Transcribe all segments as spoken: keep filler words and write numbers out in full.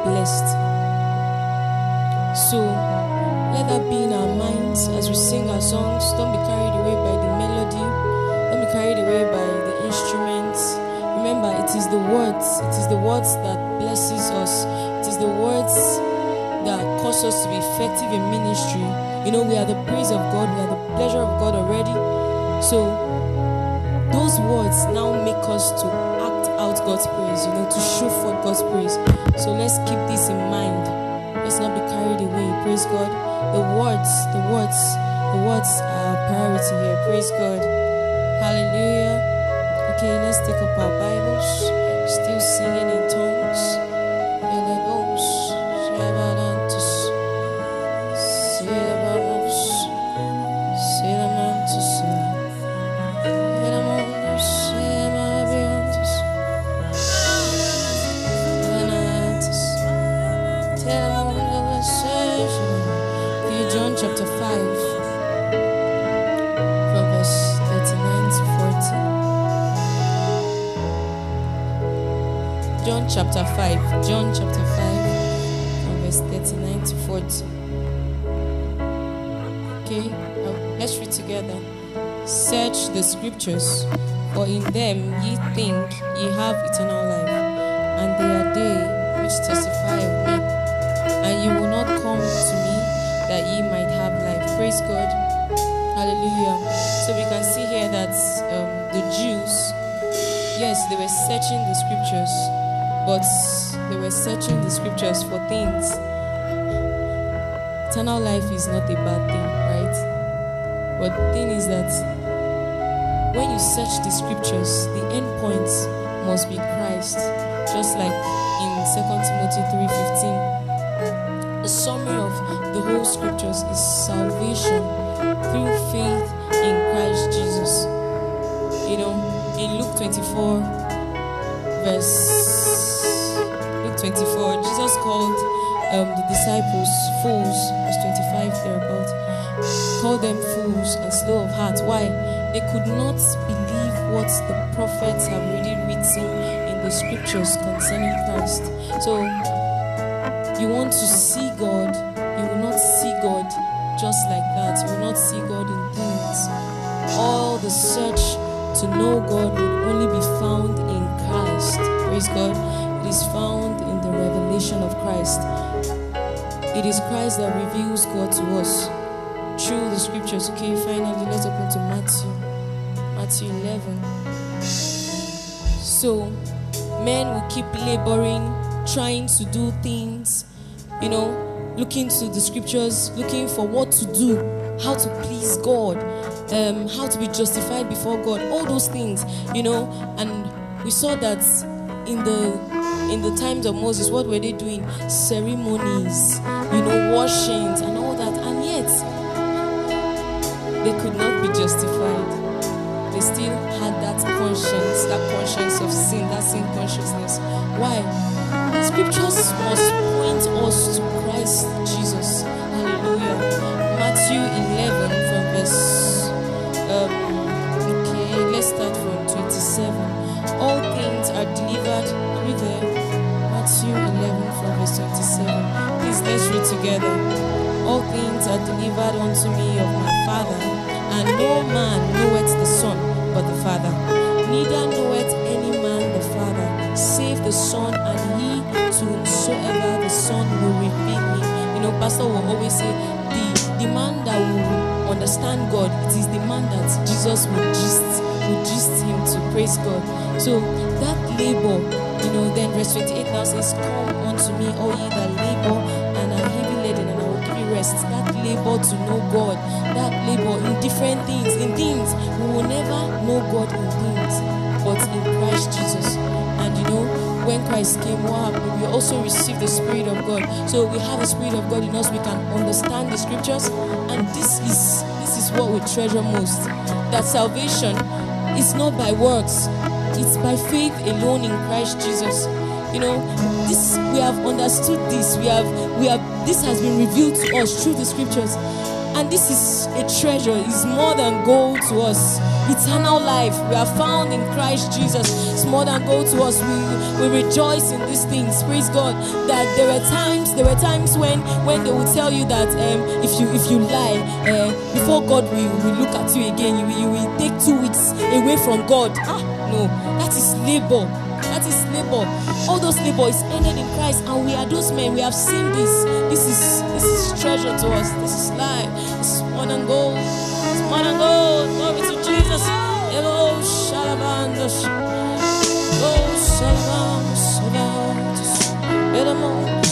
blessed. So let that be in our minds as we sing our songs. Don't be carried away by the melody. Don't be carried away by the instruments. Remember, it is the words. It is the words that blesses us. It is the words that cause us to be effective in ministry. You know, we are the praise of God. We are the pleasure of God already. So those words now make us to act out God's praise, you know, to show forth God's praise. So let's keep this in mind. Let's not be carried away. Praise God. The words, the words, the words are priority here. Praise God. Hallelujah. Okay, let's take up our Bibles. Still singing in tongues. John chapter five, from verse thirty-nine to forty. John chapter five, John chapter five, from verse thirty-nine to forty. Okay, now let's read together. Search the scriptures, for in them ye think ye have eternal life, and they are they which testify of me, and ye will not come to me that ye might have life. Praise God. Hallelujah. So we can see here that um, the Jews, yes, they were searching the scriptures, but they were searching the scriptures for things. Eternal life is not a bad thing, right? But the thing is that when you search the scriptures, the end point must be Christ. Just like in Second Timothy three fifteen. The summary of the whole scriptures is salvation through faith in Christ Jesus. You know, in Luke twenty-four, verse Luke twenty-four, Jesus called um, the disciples fools, verse twenty-five thereabout, called them fools and slow of heart. Why? They could not believe what the prophets have already written in the scriptures concerning Christ. So you want to see God, you will not see God just like that. You will not see God in things. All the search to know God will only be found in Christ. Praise God. It is found in the revelation of Christ. It is Christ that reveals God to us through the scriptures. Okay, finally, let's open to Matthew. Matthew eleven. So, men will keep laboring, trying to do things, you know, looking to the scriptures, looking for what to do, how to please God, um, how to be justified before God, all those things, you know. And we saw that in the in the times of Moses, what were they doing? Ceremonies, you know, washings and all that, and yet they could not be justified. They still had that conscience, that conscience of sin, that sin consciousness. Why? Scriptures must point us to Christ Jesus. Hallelujah. Matthew eleven from verse um, okay, let's start from twenty-seven. All things are delivered. Are we there? Matthew eleven from verse twenty-seven. Please let's read together. All things are delivered unto me of my Father, and no man knoweth the Son but the Father. Neither knoweth any man the Father, save the Son, and he to whomsoever the Son will reveal him. You know, Pastor will always say, the, the man that will understand God, it is the man that Jesus will gist, will gist him to. Praise God. So that labor, you know, then verse twenty-eight now says, come unto me, all ye that labor and are heavy laden, and I will give you rest. That labor to know God, that labor in different things, in things, we will never know God in things, but in Christ Jesus. And you know, when Christ came, what happened? We also received the Spirit of God. So we have the Spirit of God in us. We can understand the scriptures, and this is this is what we treasure most. That salvation is not by works; it's by faith alone in Christ Jesus. You know, this we have understood. This we have we have. This has been revealed to us through the scriptures, And this is a treasure. It's more than gold to us. Eternal life. We are found in Christ Jesus. It's more than gold to us. We, we rejoice in these things. Praise God. That there were times, there were times when, when they would tell you that um, if you if you lie, uh, before God will, will look at you again, you, you will take two weeks away from God. Ah, no, that is labor. That is labor. All those labor is ended in Christ, and we are those men. We have seen this. This is this is treasure to us. This is life. This is more than gold. It's more than gold. Glory to Jesus. Hello, Shalabam. Oh, Shalabam, Shalabam.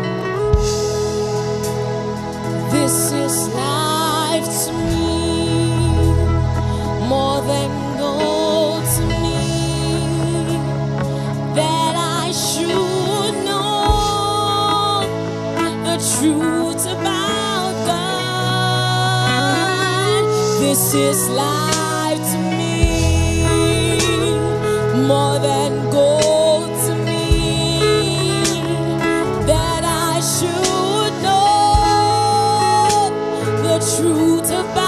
This is life to me, more than gold to me, that I should know the truth about God. This is life to me, more than gold to me, that I should know the truth about